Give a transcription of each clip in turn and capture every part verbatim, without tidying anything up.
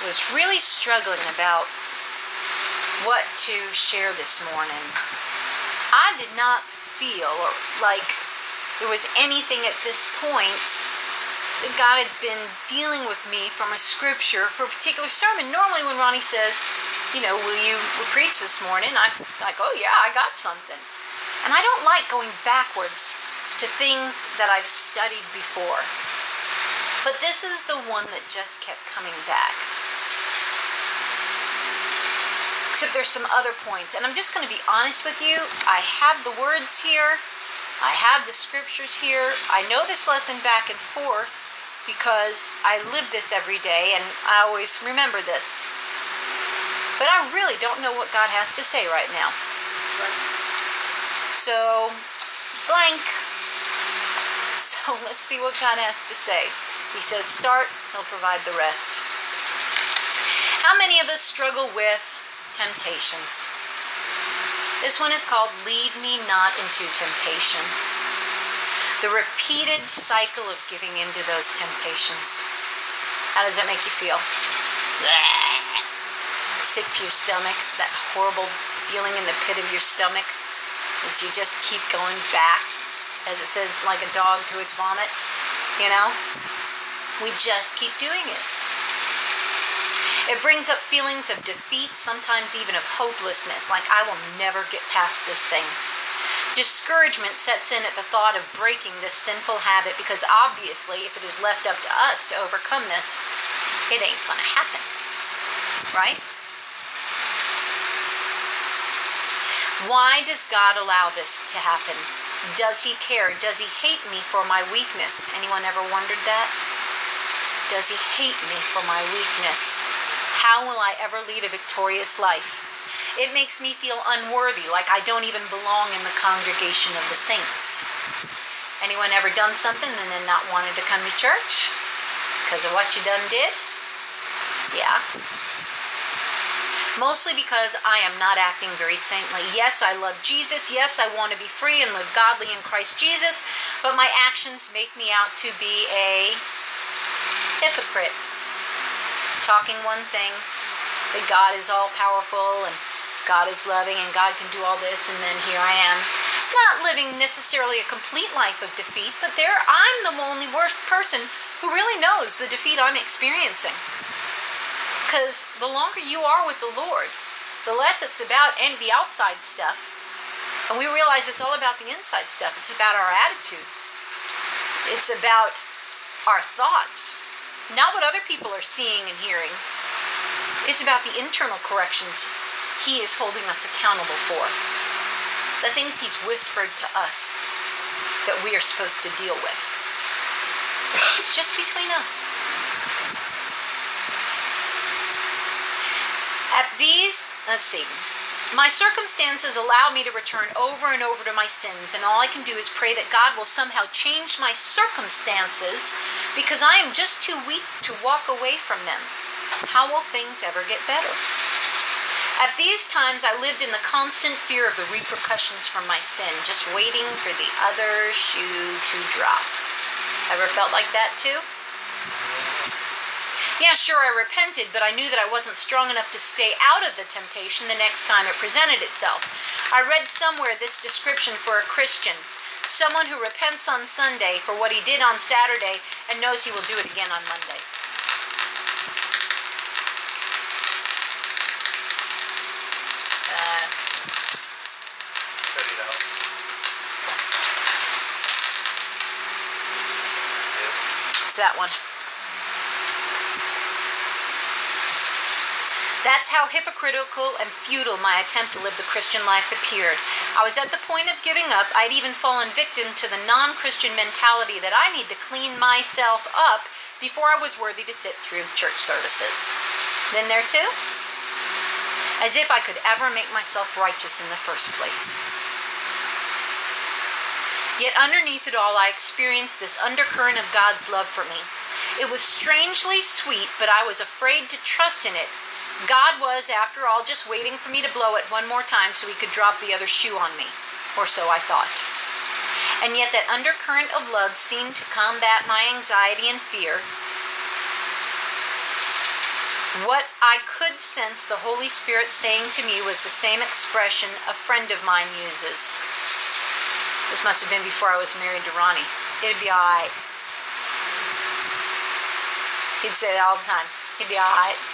was really struggling about what to share this morning. I did not feel like there was anything at this point that God had been dealing with me from a scripture for a particular sermon. Normally when Ronnie says, you know, will you preach this morning? I'm like, oh yeah, I got something. And I don't like going backwards to things that I've studied before. But this is the one that just kept coming back. Except there's some other points. And I'm just going to be honest with you. I have the words here. I have the scriptures here. I know this lesson back and forth because I live this every day and I always remember this. But I really don't know what God has to say right now. So, blank. So let's see what God has to say. He says start, He'll provide the rest. How many of us struggle with temptations? This one is called Lead Me Not Into Temptation. The repeated cycle of giving into those temptations. How does that make you feel? Sick to your stomach, that horrible feeling in the pit of your stomach as you just keep going back, as it says, like a dog to its vomit, you know? We just keep doing it. It brings up feelings of defeat, sometimes even of hopelessness, like I will never get past this thing. Discouragement sets in at the thought of breaking this sinful habit because obviously if it is left up to us to overcome this, it ain't gonna happen, right? Why does God allow this to happen? Does He care? Does He hate me for my weakness? Anyone ever wondered that? Does He hate me for my weakness? How will I ever lead a victorious life? It makes me feel unworthy, like I don't even belong in the congregation of the saints. Anyone ever done something and then not wanted to come to church? Because of what you done did? Yeah. Mostly because I am not acting very saintly. Yes, I love Jesus. Yes, I want to be free and live godly in Christ Jesus. But my actions make me out to be a hypocrite. Talking one thing, that God is all-powerful and God is loving and God can do all this, and then here I am, not living necessarily a complete life of defeat, but there I'm the only worst person who really knows the defeat I'm experiencing. Because the longer you are with the Lord, the less it's about any the outside stuff. And we realize it's all about the inside stuff. It's about our attitudes. It's about our thoughts. Not what other people are seeing and hearing. It's about the internal corrections He is holding us accountable for. The things He's whispered to us that we are supposed to deal with. It's just between us. At these, let's see, my circumstances allow me to return over and over to my sins, and all I can do is pray that God will somehow change my circumstances because I am just too weak to walk away from them. How will things ever get better? At these times, I lived in the constant fear of the repercussions from my sin, just waiting for the other shoe to drop. Ever felt like that too? Yeah, sure, I repented, but I knew that I wasn't strong enough to stay out of the temptation the next time it presented itself. I read somewhere this description for a Christian, someone who repents on Sunday for what he did on Saturday and knows he will do it again on Monday. Uh, it's that one. That's how hypocritical and futile my attempt to live the Christian life appeared. I was at the point of giving up. I'd even fallen victim to the non-Christian mentality that I need to clean myself up before I was worthy to sit through church services. Been there too? As if I could ever make myself righteous in the first place. Yet underneath it all, I experienced this undercurrent of God's love for me. It was strangely sweet, but I was afraid to trust in it. God was, after all, just waiting for me to blow it one more time so He could drop the other shoe on me. Or so I thought. And yet that undercurrent of love seemed to combat my anxiety and fear. What I could sense the Holy Spirit saying to me was the same expression a friend of mine uses. This must have been before I was married to Ronnie. It'd be all right. He'd say it all the time. He'd be all right.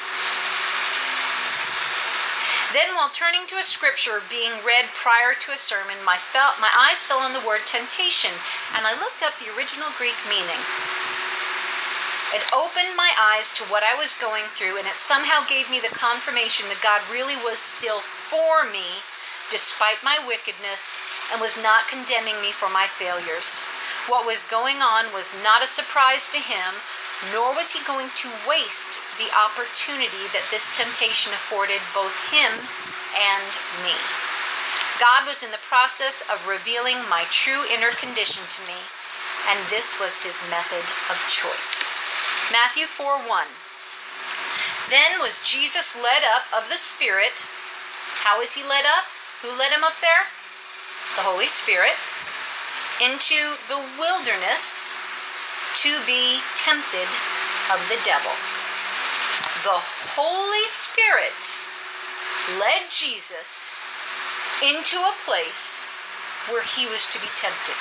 Then, while turning to a scripture being read prior to a sermon, my, felt, my eyes fell on the word temptation, and I looked up the original Greek meaning. It opened my eyes to what I was going through, and it somehow gave me the confirmation that God really was still for me, despite my wickedness, and was not condemning me for my failures. What was going on was not a surprise to him, nor was he going to waste the opportunity that this temptation afforded both him and me. God was in the process of revealing my true inner condition to me, and this was his method of choice. Matthew four one. Then was Jesus led up of the Spirit. How was he led up? Who led him up there? The Holy Spirit. Into the wilderness to be tempted of the devil. The Holy Spirit led Jesus into a place where he was to be tempted.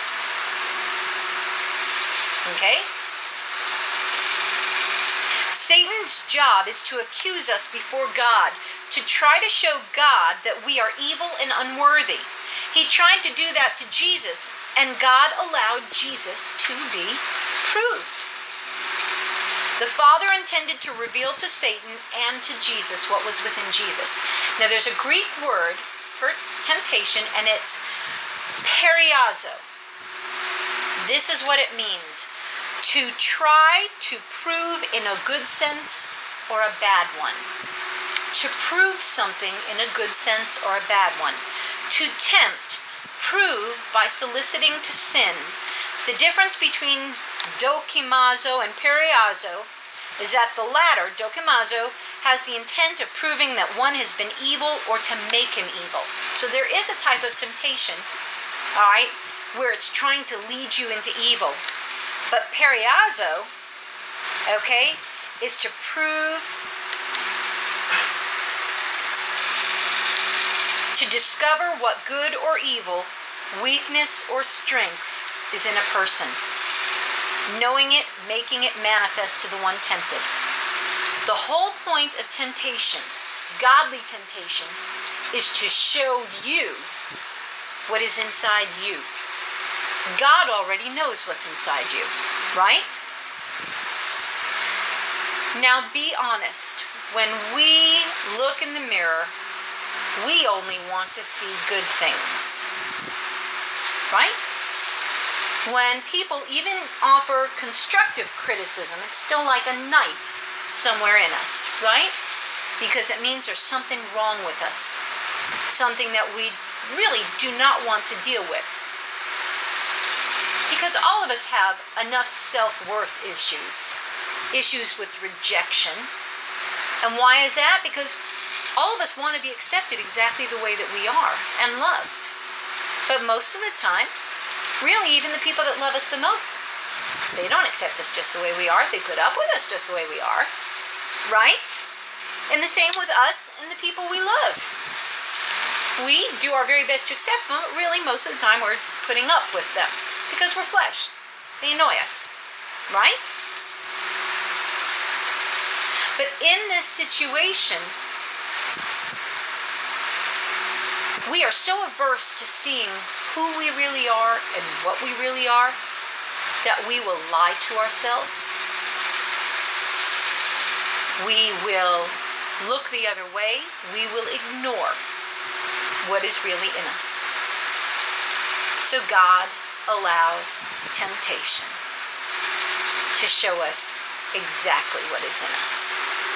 Okay? Satan's job is to accuse us before God, to try to show God that we are evil and unworthy. He tried to do that to Jesus, and God allowed Jesus to be proved. The Father intended to reveal to Satan and to Jesus what was within Jesus. Now, there's a Greek word for temptation, and it's periazo. This is what it means: to try to prove in a good sense or a bad one. To prove something in a good sense or a bad one. To tempt, prove by soliciting to sin. The difference between dokimazo and periazo is that the latter, dokimazo, has the intent of proving that one has been evil or to make him evil. So there is a type of temptation, all right, where it's trying to lead you into evil. But periazo, okay, is to prove, to discover what good or evil, weakness or strength is in a person. Knowing it, making it manifest to the one tempted. The whole point of temptation, godly temptation, is to show you what is inside you. God already knows what's inside you, right? Now be honest. When we look in the mirror, we only want to see good things, right? When people even offer constructive criticism, it's still like a knife somewhere in us, right? Because it means there's something wrong with us, something that we really do not want to deal with. Because all of us have enough self-worth issues, issues with rejection. And why is that? Because all of us want to be accepted exactly the way that we are and loved. But most of the time, really even the people that love us the most, they don't accept us just the way we are. They put up with us just the way we are. Right? And the same with us and the people we love. We do our very best to accept them, but really most of the time we're putting up with them. Because we're flesh. They annoy us. Right? But in this situation, we are so averse to seeing who we really are and what we really are that we will lie to ourselves. We will look the other way. We will ignore what is really in us. So God allows temptation to show us exactly what is in us.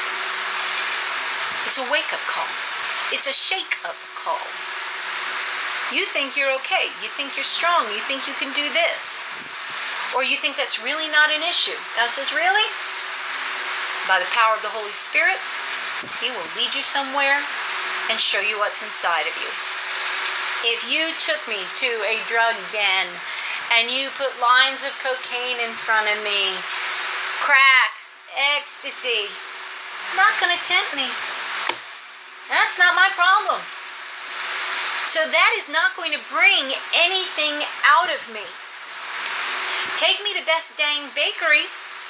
It's a wake-up call. It's a shake-up call. You think you're okay. You think you're strong. You think you can do this. Or you think that's really not an issue. God says, really? By the power of the Holy Spirit, He will lead you somewhere and show you what's inside of you. If you took me to a drug den and you put lines of cocaine in front of me, crack, ecstasy, not going to tempt me. That's not my problem. So that is not going to bring anything out of me. Take me to Best Dang Bakery,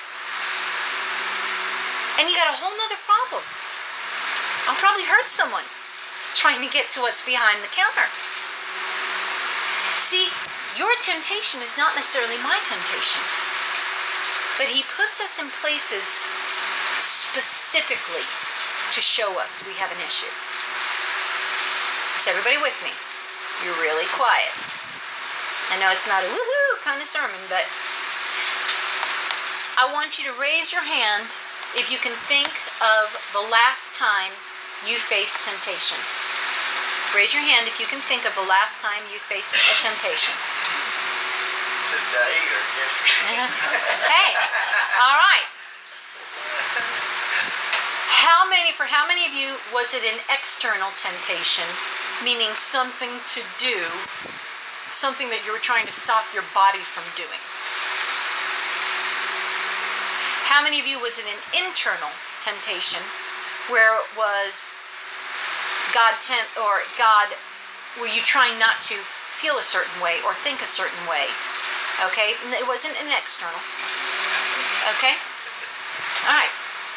and you got a whole nother problem. I'll probably hurt someone trying to get to what's behind the counter. See, your temptation is not necessarily my temptation. But he puts us in places specifically to show us we have an issue. Is everybody with me? You're really quiet. I know it's not a woohoo kind of sermon, but I want you to raise your hand if you can think of the last time you faced temptation. Raise your hand if you can think of the last time you faced a temptation. Today or yesterday? Hey, all right. How many, for how many of you was it an external temptation, meaning something to do, something that you were trying to stop your body from doing? How many of you was it an internal temptation, where it was God tempt or God, were you trying not to feel a certain way or think a certain way? Okay, it wasn't an external. Okay, all right.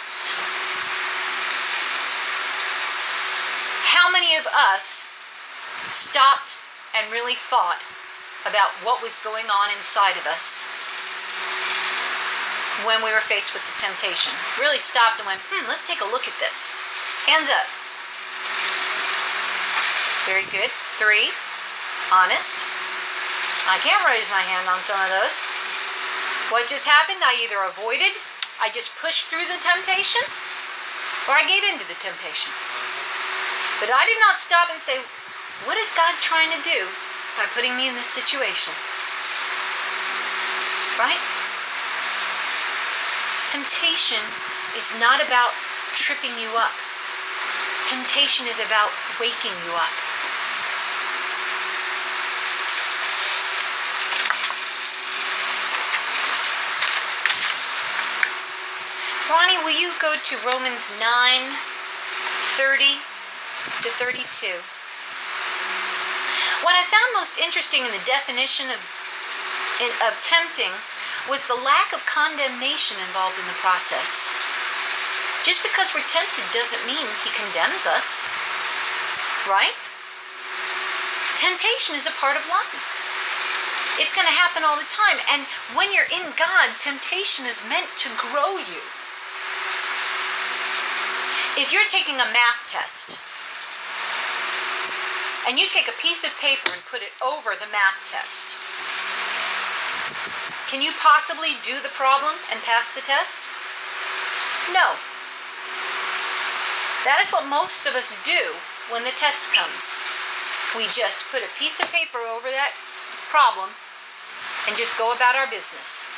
How many of us stopped and really thought about what was going on inside of us when we were faced with the temptation? Really stopped and went, hmm, let's take a look at this. Hands up. Very good. Three. Honest. I can't raise my hand on some of those. What just happened? I either avoided, I just pushed through the temptation, or I gave in to the temptation. But I did not stop and say, what is God trying to do by putting me in this situation? Right? Temptation is not about tripping you up. Temptation is about waking you up. Ronnie, will you go to Romans nine, thirty to thirty-two? What I found most interesting in the definition of, in, of tempting was the lack of condemnation involved in the process. Just because we're tempted doesn't mean he condemns us, right? Temptation is a part of life. It's going to happen all the time. And when you're in God, temptation is meant to grow you. If you're taking a math test, and you take a piece of paper and put it over the math test, can you possibly do the problem and pass the test? No. That is what most of us do when the test comes. We just put a piece of paper over that problem and just go about our business.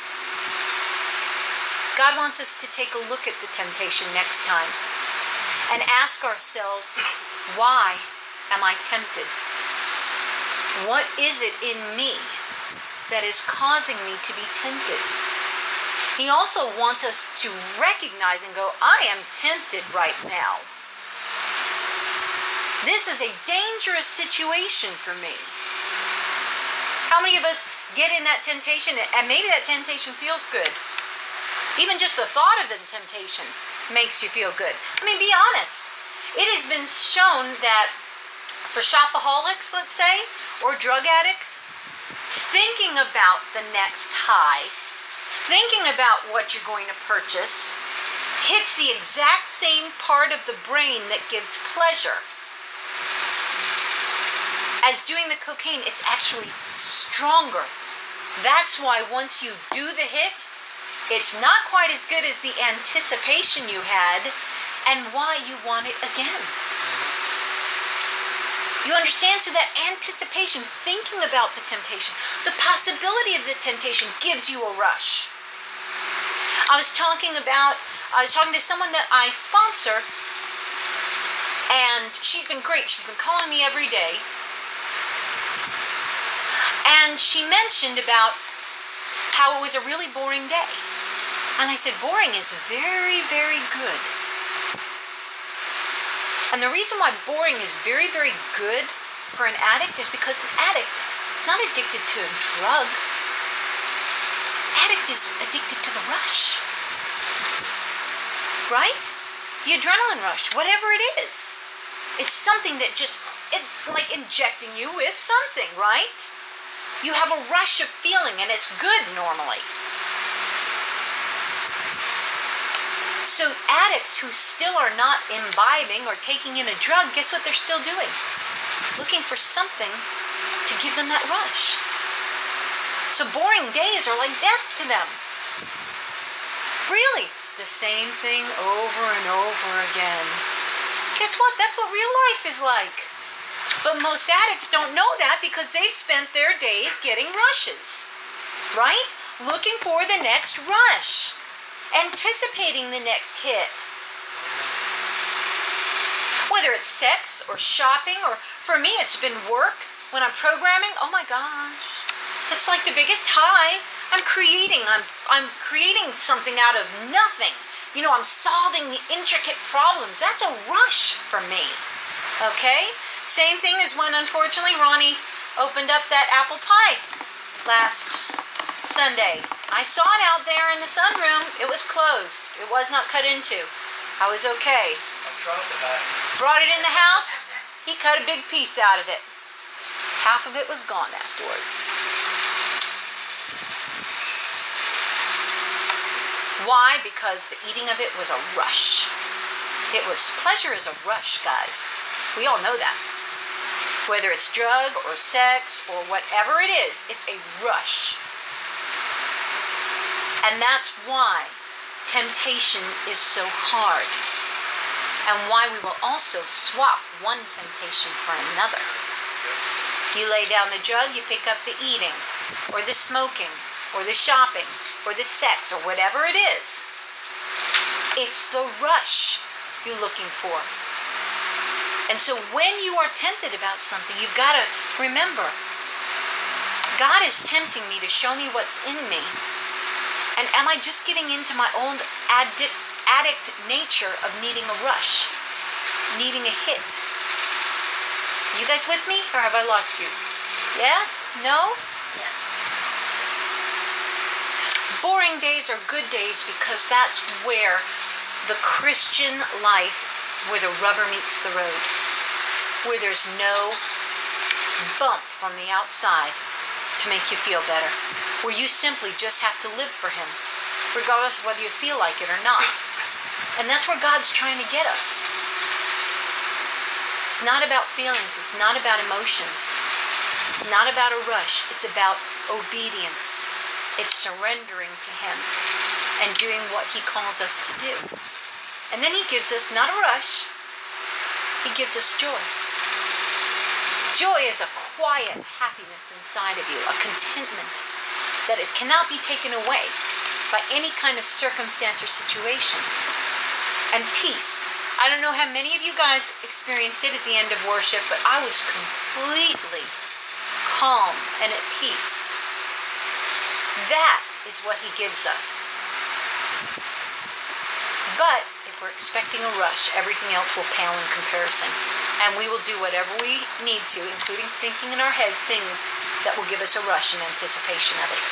God wants us to take a look at the temptation next time and ask ourselves, why am I tempted? What is it in me that is causing me to be tempted? He also wants us to recognize and go, I am tempted right now. This is a dangerous situation for me. How many of us get in that temptation, and maybe that temptation feels good? Even just the thought of the temptation makes you feel good. I mean, be honest. It has been shown that for shopaholics, let's say, or drug addicts, thinking about the next high, thinking about what you're going to purchase, hits the exact same part of the brain that gives pleasure. As doing the cocaine, it's actually stronger. That's why once you do the hit, it's not quite as good as the anticipation you had and why you want it again. You understand? So that anticipation, thinking about the temptation, the possibility of the temptation gives you a rush. I was talking about, I was talking to someone that I sponsor, and she's been great. She's been calling me every day. And she mentioned about how it was a really boring day. And I said, boring is very, very good. And the reason why boring is very, very good for an addict is because an addict is not addicted to a drug. Addict is addicted to the rush. Right? The adrenaline rush, whatever it is. It's something that just, it's like injecting you with something, right? You have a rush of feeling, and it's good normally. So addicts who still are not imbibing or taking in a drug, guess what they're still doing? Looking for something to give them that rush. So boring days are like death to them. Really, the same thing over and over again. Guess what? That's what real life is like. But most addicts don't know that because they've spent their days getting rushes, right? Looking for the next rush, anticipating the next hit. Whether it's sex or shopping, or for me it's been work. When I'm programming, oh my gosh, it's like the biggest high. I'm creating, I'm I'm creating something out of nothing. You know, I'm solving the intricate problems. That's a rush for me. Okay? Same thing as when, unfortunately, Ronnie opened up that apple pie last Sunday. I saw it out there in the sunroom. It was closed. It was not cut into. I was okay. I tried the back. Brought it in the house. He cut a big piece out of it. Half of it was gone afterwards. Why? Because the eating of it was a rush. It was, pleasure is a rush, guys. We all know that. Whether it's drug or sex or whatever it is, it's a rush. And that's why temptation is so hard. And why we will also swap one temptation for another. You lay down the drug, you pick up the eating, or the smoking, or the shopping, or the sex, or whatever it is. It's the rush you're looking for. And so when you are tempted about something, you've got to remember, God is tempting me to show me what's in me. And am I just giving in to my old addict, addict nature of needing a rush, needing a hit? You guys with me, or have I lost you? Yes? No? Yeah. Boring days are good days because that's where the Christian life, where the rubber meets the road, where there's no bump from the outside to make you feel better, where you simply just have to live for Him, regardless of whether you feel like it or not. And that's where God's trying to get us. It's not about feelings. It's not about emotions. It's not about a rush. It's about obedience. It's surrendering to Him and doing what He calls us to do. And then He gives us not a rush. He gives us joy. Joy is a quiet happiness inside of you, a contentment that is cannot be taken away by any kind of circumstance or situation. And peace. I don't know how many of you guys experienced it at the end of worship, but I was completely calm and at peace. That is what He gives us. But if we're expecting a rush, everything else will pale in comparison. And we will do whatever we need to, including thinking in our head things that will give us a rush in anticipation of it.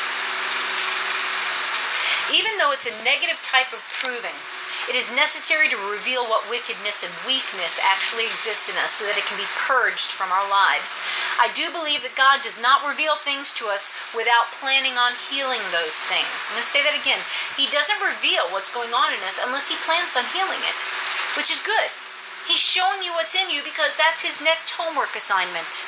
Even though it's a negative type of proving, it is necessary to reveal what wickedness and weakness actually exists in us so that it can be purged from our lives. I do believe that God does not reveal things to us without planning on healing those things. I'm going to say that again. He doesn't reveal what's going on in us unless He plans on healing it, which is good. He's showing you what's in you because that's His next homework assignment.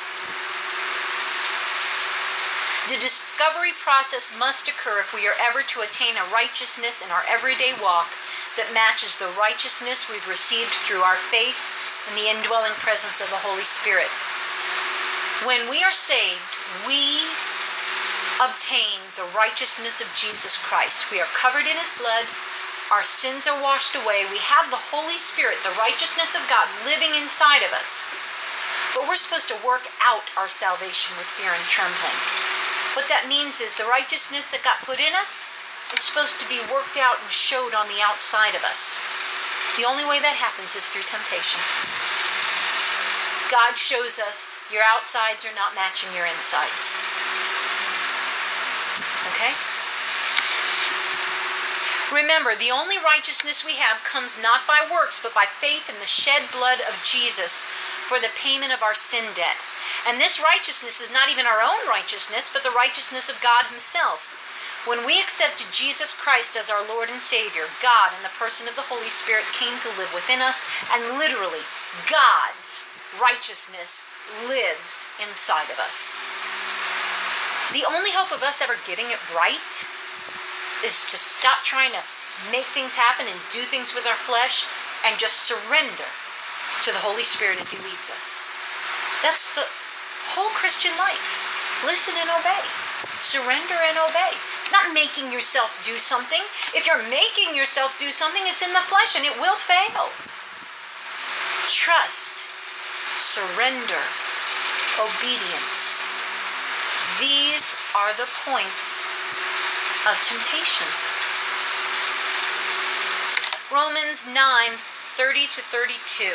The discovery process must occur if we are ever to attain a righteousness in our everyday walk that matches the righteousness we've received through our faith and the indwelling presence of the Holy Spirit. When we are saved, we obtain the righteousness of Jesus Christ. We are covered in His blood. Our sins are washed away. We have the Holy Spirit, the righteousness of God, living inside of us. But we're supposed to work out our salvation with fear and trembling. What that means is the righteousness that got put in us is supposed to be worked out and showed on the outside of us. The only way that happens is through temptation. God shows us your outsides are not matching your insides. Okay? Remember, the only righteousness we have comes not by works, but by faith in the shed blood of Jesus for the payment of our sin debt. And this righteousness is not even our own righteousness, but the righteousness of God himself. When we accepted Jesus Christ as our Lord and Savior, God, in the person of the Holy Spirit, came to live within us, and literally, God's righteousness lives inside of us. The only hope of us ever getting it right is to stop trying to make things happen and do things with our flesh and just surrender to the Holy Spirit as he leads us. That's the whole Christian life. Listen and obey. Surrender and obey. It's not making yourself do something. If you're making yourself do something, it's in the flesh and it will fail. Trust, surrender, obedience. These are the points of temptation. Romans nine, thirty to thirty-two.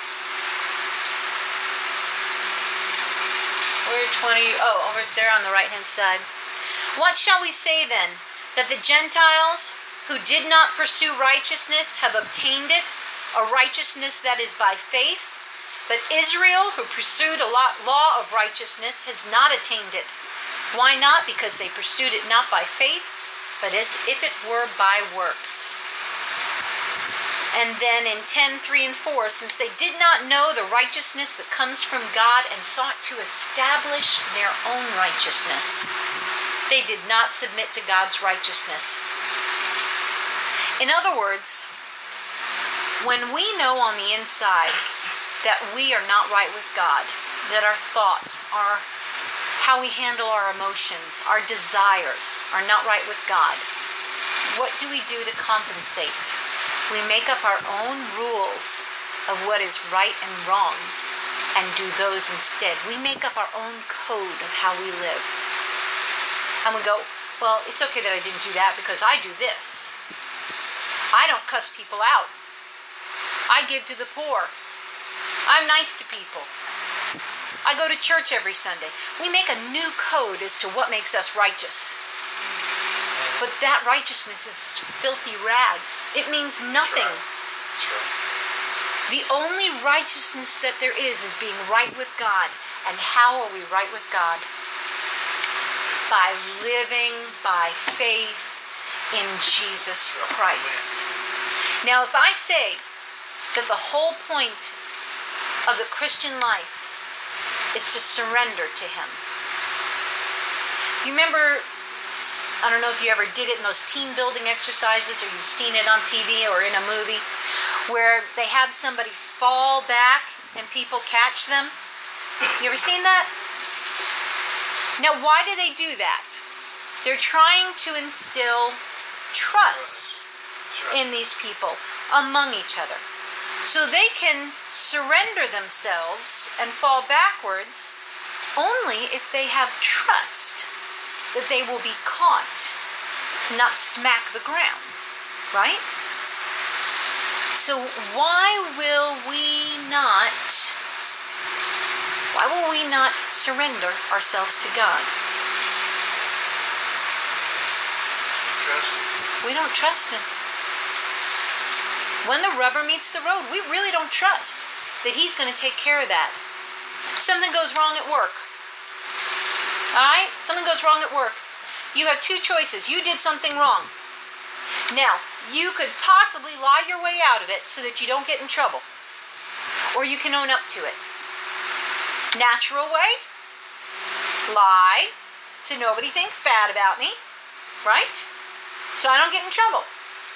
We're twenty, oh, over there on the right-hand side. What shall we say then? That the Gentiles who did not pursue righteousness have obtained it, a righteousness that is by faith? But Israel, who pursued a law of righteousness, has not attained it. Why not? Because they pursued it not by faith, but as if it were by works. And then in ten, three and four, since they did not know the righteousness that comes from God and sought to establish their own righteousness, they did not submit to God's righteousness. In other words, when we know on the inside that we are not right with God, that our thoughts, our how we handle our emotions, our desires are not right with God, what do we do to compensate? We make up our own rules of what is right and wrong and do those instead. We make up our own code of how we live. And we go, well, it's okay that I didn't do that because I do this. I don't cuss people out. I give to the poor. I'm nice to people. I go to church every Sunday. We make a new code as to what makes us righteous. But that righteousness is filthy rags. It means nothing. That's right. That's right. The only righteousness that there is is being right with God. And how are we right with God? By living by faith in Jesus Christ. Now, if I say that the whole point of the Christian life is to surrender to him. You remember, I don't know if you ever did it in those team building exercises or you've seen it on T V or in a movie, where they have somebody fall back and people catch them. You ever seen that? Now, why do they do that? They're trying to instill trust in these people among each other, so they can surrender themselves and fall backwards only if they have trust that they will be caught, not smack the ground, right? So why will we not, why will we not surrender ourselves to God? Trust him. We don't trust him. When the rubber meets the road, we really don't trust that he's going to take care of that. Something goes wrong at work. All right? Something goes wrong at work. You have two choices. You did something wrong. Now, you could possibly lie your way out of it so that you don't get in trouble. Or you can own up to it. Natural way? Lie so nobody thinks bad about me. Right? So I don't get in trouble.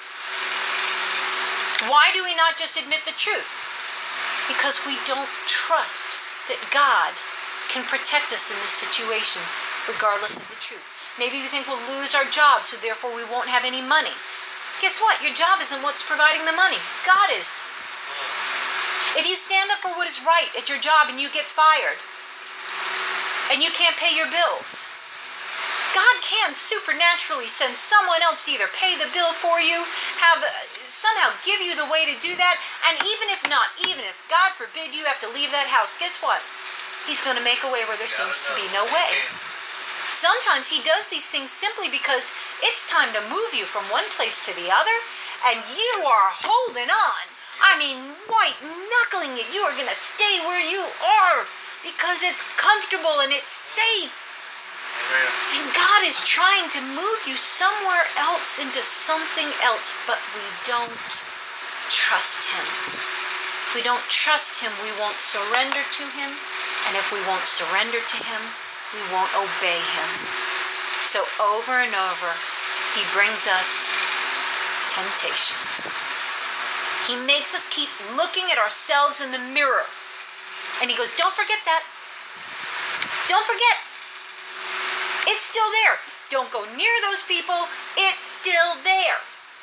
Why do we not just admit the truth? Because we don't trust that God can protect us in this situation, regardless of the truth. Maybe we think we'll lose our job, so therefore we won't have any money. Guess what? Your job isn't what's providing the money. God is. If you stand up for what is right at your job and you get fired, and you can't pay your bills, God can supernaturally send someone else to either pay the bill for you, have somehow give you the way to do that. And even if not, even if, God forbid, you have to leave that house, guess what? He's going to make a way where there seems to be no way. Sometimes he does these things simply because it's time to move you from one place to the other, and you are holding on. I mean, white knuckling it. You are going to stay where you are because it's comfortable and it's safe. Amen. And God is trying to move you somewhere else into something else, but we don't trust him. If we don't trust him, we won't surrender to him. And if we won't surrender to him, we won't obey him. So over and over, he brings us temptation. He makes us keep looking at ourselves in the mirror. And he goes, don't forget that. Don't forget. It's still there. Don't go near those people. It's still there.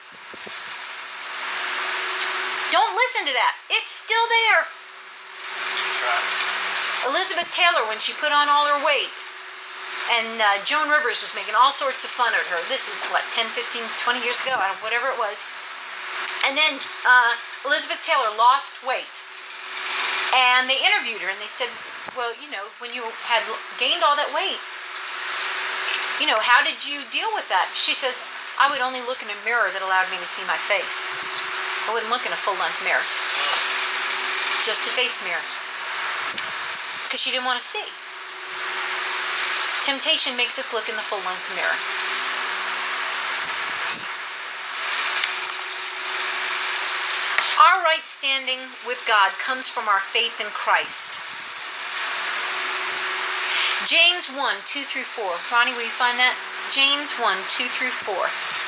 Don't listen to that. It's still there. That's right. Elizabeth Taylor, when she put on all her weight, and uh, Joan Rivers was making all sorts of fun at her. This is, what, ten, fifteen, twenty years ago, whatever it was. And then uh, Elizabeth Taylor lost weight. And they interviewed her, and they said, well, you know, when you had gained all that weight, you know, how did you deal with that? She says, I would only look in a mirror that allowed me to see my face. I wouldn't look in a full-length mirror. Just a face mirror. Because she didn't want to see. Temptation makes us look in the full-length mirror. Our right standing with God comes from our faith in Christ. James one, two through four. Ronnie, will you find that? James one, two through four.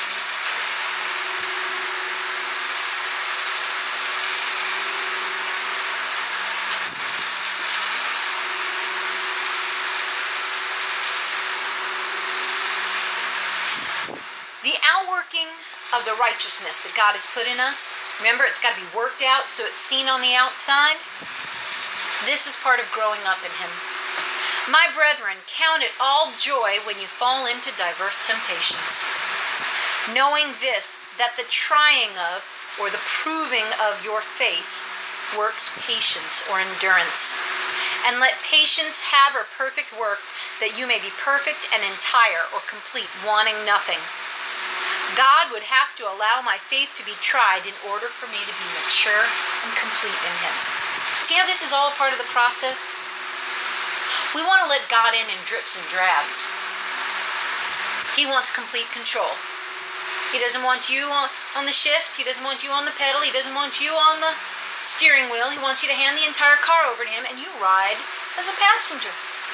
The outworking of the righteousness that God has put in us, remember, it's got to be worked out so it's seen on the outside. This is part of growing up in him. My brethren, count it all joy when you fall into diverse temptations, knowing this, that the trying of, or the proving of your faith works patience or endurance. And let patience have her perfect work, that you may be perfect and entire or complete, wanting nothing. God would have to allow my faith to be tried in order for me to be mature and complete in him. See how this is all part of the process? We want to let God in in drips and drabs. He wants complete control. He doesn't want you on, on the shift. He doesn't want you on the pedal. He doesn't want you on the steering wheel. He wants you to hand the entire car over to him and you ride as a passenger.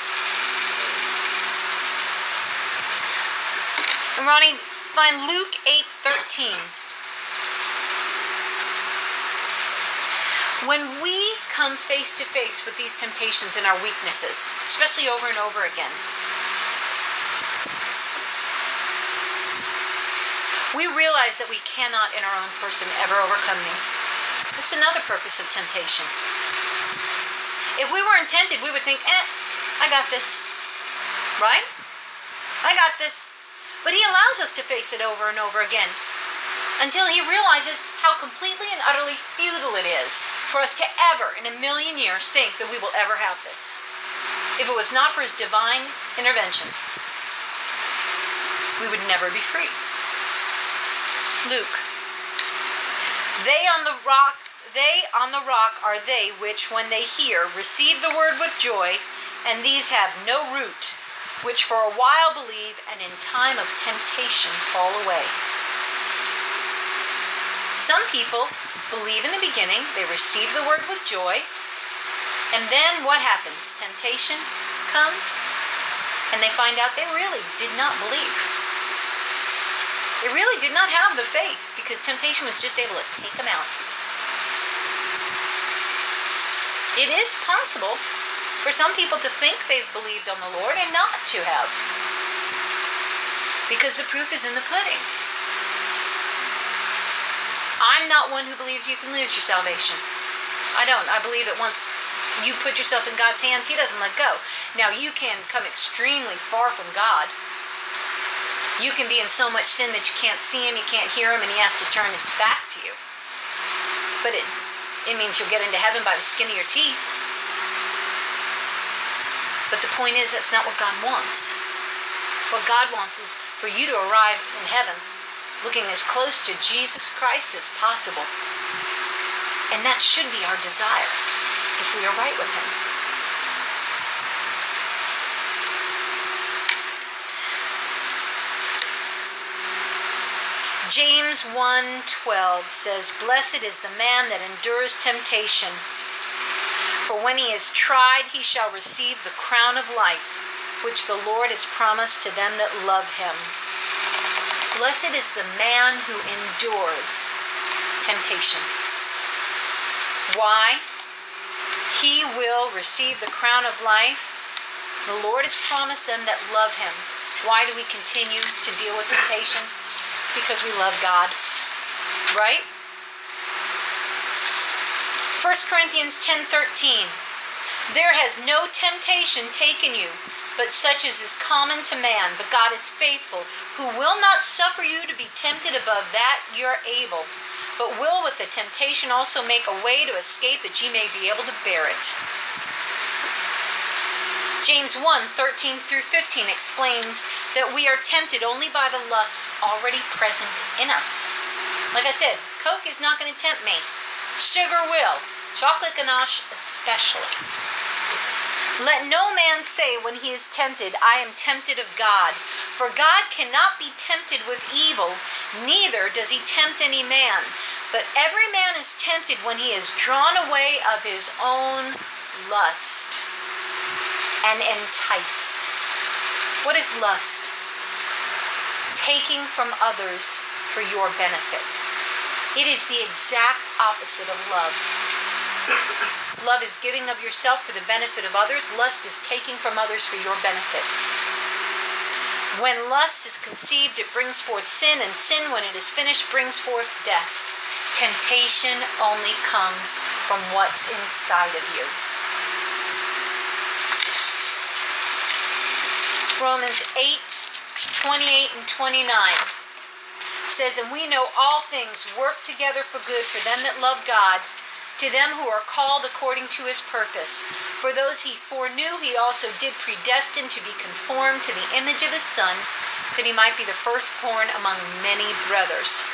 And Ronnie, find Luke eight thirteen. When we come face to face with these temptations and our weaknesses, especially over and over again, we realize that we cannot in our own person ever overcome these. That's another purpose of temptation. If we weren't tempted, we would think, eh, I got this. Right? I got this. But he allows us to face it over and over again until he realizes how completely and utterly futile it is for us to ever, in a million years, think that we will ever have this. If it was not for his divine intervention, we would never be free. Luke. They on the rock, they on the rock are they which, when they hear, receive the word with joy, and these have no root, which for a while believe, and in time of temptation fall away. Some people believe in the beginning, they receive the word with joy, and then what happens? Temptation comes, and they find out they really did not believe. They really did not have the faith, because temptation was just able to take them out. It is possible for some people to think they've believed on the Lord and not to have. Because the proof is in the pudding. I'm not one who believes you can lose your salvation. I don't. I believe that once you put yourself in God's hands, he doesn't let go. Now, you can come extremely far from God. You can be in so much sin that you can't see him, you can't hear him, and he has to turn his back to you. But it, it means you'll get into heaven by the skin of your teeth. But the point is, that's not what God wants. What God wants is for you to arrive in heaven looking as close to Jesus Christ as possible. And that should be our desire if we are right with him. James one twelve says, "Blessed is the man that endures temptation, for when he is tried, he shall receive the crown of life, which the Lord has promised to them that love him." Blessed is the man who endures temptation. Why? He will receive the crown of life. The Lord has promised them that love him. Why do we continue to deal with temptation? Because we love God, right? First Corinthians ten thirteen. "There has no temptation taken you, but such as is common to man. But God is faithful, who will not suffer you to be tempted above that you're able, but will with the temptation also make a way to escape, that ye may be able to bear it." James one thirteen through fifteen explains that we are tempted only by the lusts already present in us. Like I said, Coke is not going to tempt me. Sugar will. Chocolate ganache especially. "Let no man say when he is tempted, I am tempted of God. For God cannot be tempted with evil, neither does he tempt any man. But every man is tempted when he is drawn away of his own lust and enticed." What is lust? Taking from others for your benefit. It is the exact opposite of love. Love is giving of yourself for the benefit of others. Lust is taking from others for your benefit. When lust is conceived, it brings forth sin, and sin, when it is finished, brings forth death. Temptation only comes from what's inside of you. Romans eight twenty-eight and twenty-nine says, "And we know all things work together for good for them that love God, to them who are called according to his purpose. For those he foreknew, he also did predestine to be conformed to the image of his Son, that he might be the firstborn among many brothers."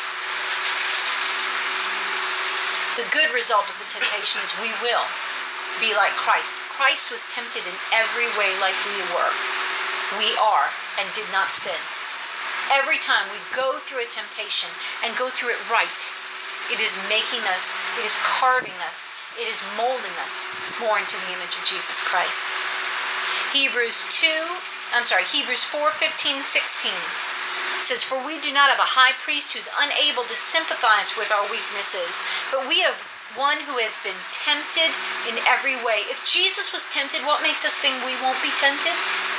The good result of the temptation is we will be like Christ. Christ was tempted in every way like we were. We are, and did not sin. Every time we go through a temptation and go through it right, it is making us, it is carving us, it is molding us more into the image of Jesus Christ. Hebrews two, I'm sorry, Hebrews four fifteen, sixteen says, "For we do not have a high priest who is unable to sympathize with our weaknesses, but we have one who has been tempted in every way." If Jesus was tempted, what makes us think we won't be tempted?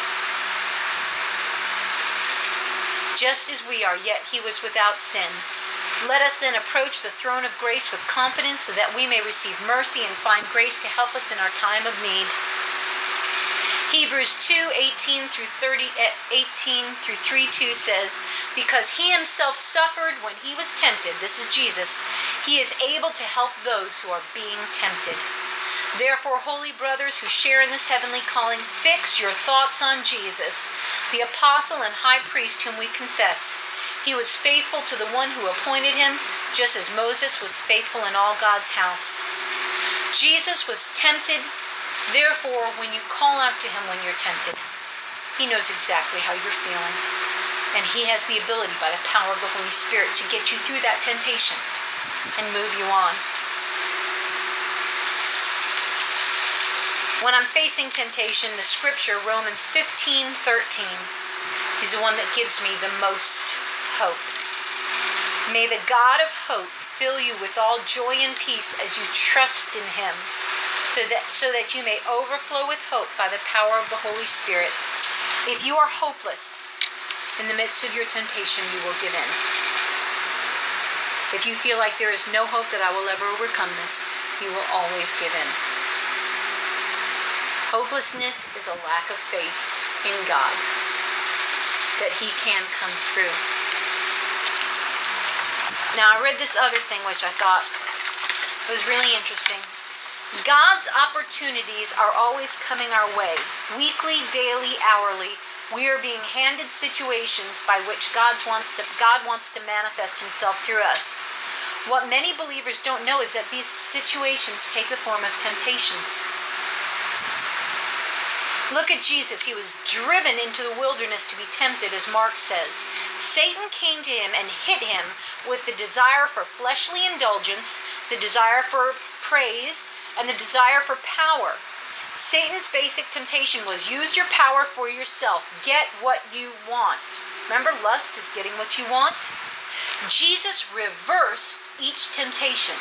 Just as we are, yet he was without sin. "Let us then approach the throne of grace with confidence, so that we may receive mercy and find grace to help us in our time of need." Hebrews two eighteen through thirty, eighteen through three two says, "Because he himself suffered when he was tempted," this is Jesus, "he is able to help those who are being tempted. Therefore, holy brothers who share in this heavenly calling, fix your thoughts on Jesus, the apostle and high priest whom we confess. He was faithful to the one who appointed him, just as Moses was faithful in all God's house." Jesus was tempted. Therefore, when you call out to him when you're tempted, he knows exactly how you're feeling. And he has the ability, by the power of the Holy Spirit, to get you through that temptation and move you on. When I'm facing temptation, the scripture, Romans fifteen thirteen, is the one that gives me the most hope. "May the God of hope fill you with all joy and peace as you trust in him, so that, so that you may overflow with hope by the power of the Holy Spirit." If you are hopeless in the midst of your temptation, you will give in. If you feel like there is no hope that I will ever overcome this, you will always give in. Hopelessness is a lack of faith in God. that he can come through. Now, I read this other thing which I thought was really interesting. God's opportunities are always coming our way. Weekly, daily, hourly, we are being handed situations by which God wants to, God wants to manifest himself through us. What many believers don't know is that these situations take the form of temptations. Look at Jesus. He was driven into the wilderness to be tempted, as Mark says. Satan came to him and hit him with the desire for fleshly indulgence, the desire for praise, and the desire for power. Satan's basic temptation was use your power for yourself. Get what you want. Remember, lust is getting what you want. Jesus reversed each temptation,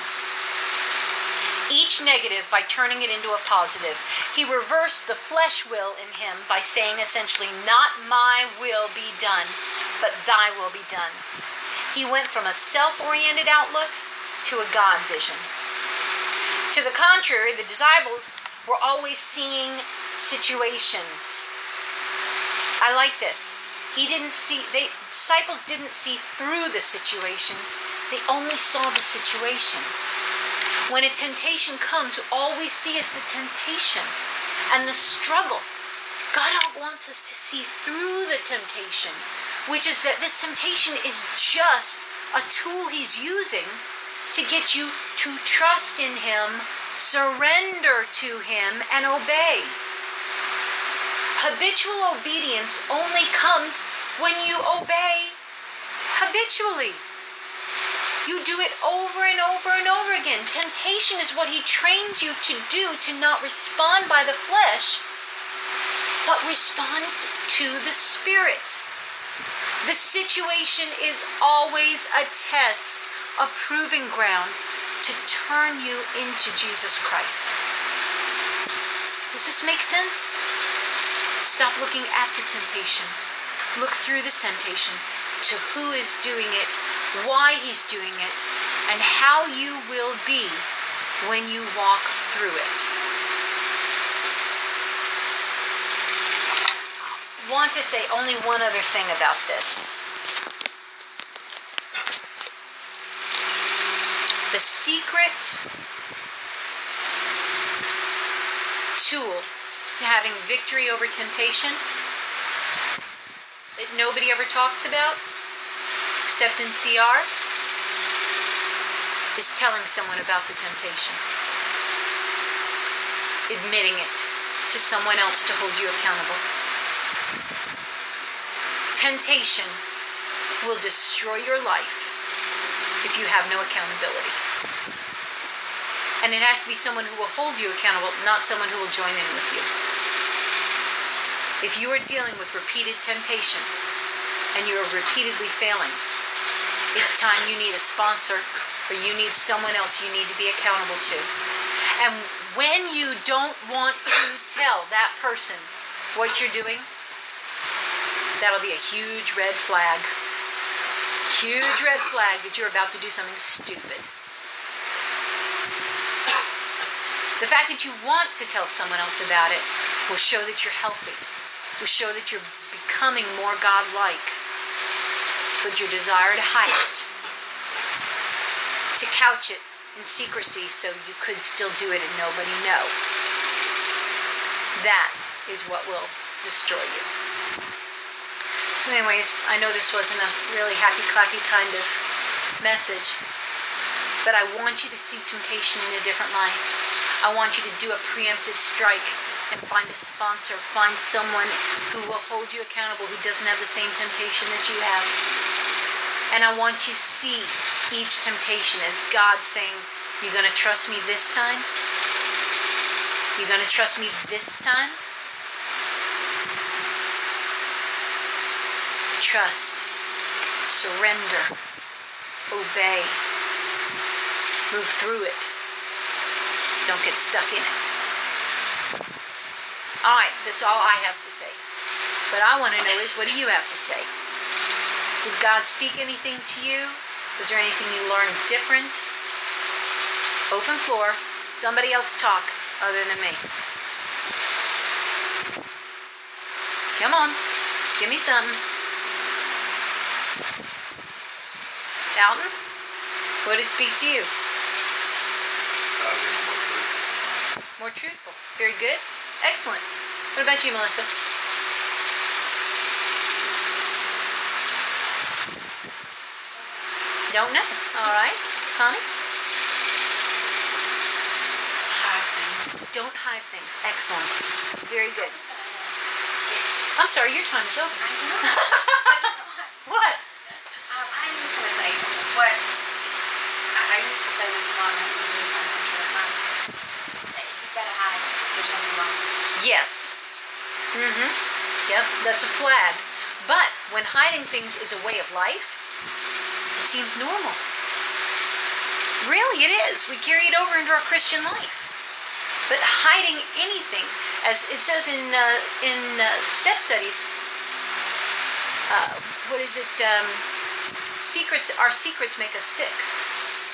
each negative, by turning it into a positive. He reversed the flesh will in him by saying essentially, not my will be done, but thy will be done. He went from a self-oriented outlook to a God vision. To the contrary, the disciples were always seeing situations. I like this. He didn't see, they, disciples didn't see through the situations. They only saw the situation. When a temptation comes, all we see is the temptation and the struggle. God wants us to see through the temptation, which is that this temptation is just a tool he's using to get you to trust in him, surrender to him, and obey. Habitual obedience only comes when you obey habitually. You do it over and over and over again. Temptation is what he trains you to do, to not respond by the flesh, but respond to the Spirit. The situation is always a test, a proving ground to turn you into Jesus Christ. Does this make sense? Stop looking at the temptation. Look through the temptation to who is doing it, why he's doing it, and how you will be when you walk through it. I want to say only one other thing about this. The secret tool to having victory over temptation that nobody ever talks about, except in C R, is telling someone about the temptation. Admitting it to someone else to hold you accountable. Temptation will destroy your life if you have no accountability. And it has to be someone who will hold you accountable, not someone who will join in with you. If you are dealing with repeated temptation and you are repeatedly failing, it's time you need a sponsor, or you need someone else you need to be accountable to. And when you don't want to tell that person what you're doing, that'll be a huge red flag. Huge red flag that you're about to do something stupid. The fact that you want to tell someone else about it will show that you're healthy, will show that you're becoming more God-like. But your desire to hide it, to couch it in secrecy so you could still do it and nobody know, that is what will destroy you. So anyways, I know this wasn't a really happy-clappy kind of message, but I want you to see temptation in a different light. I want you to do a preemptive strike and find a sponsor, find someone who will hold you accountable, who doesn't have the same temptation that you have. And I want you to see each temptation as God saying, you're going to trust me this time? You're going to trust me this time? Trust, surrender, obey, move through it. Don't get stuck in it. Alright, that's all I have to say. What I want to know is, what do you have to say? Did God speak anything to you? Was there anything you learned different? Open floor. Somebody else talk other than me. Come on. Give me something. Alton, what did it speak to you? More truthful. Very good. Excellent. What about you, Melissa? Don't know. All right. Connie? Hide things. Don't hide things. Excellent. Very good. I'm sorry, your time is over. I know. But guess what? What? Um, I was just going to say, what I, I used to say this a lot, and I still do, but I'm sure it times. You've got to hide. There's something wrong. Yes. Mm-hmm. Yep, that's a flag. But when hiding things is a way of life, it seems normal. Really, it is. We carry it over into our Christian life. But hiding anything, as it says in uh, in uh, step studies, uh, what is it? Um, secrets. Our secrets make us sick.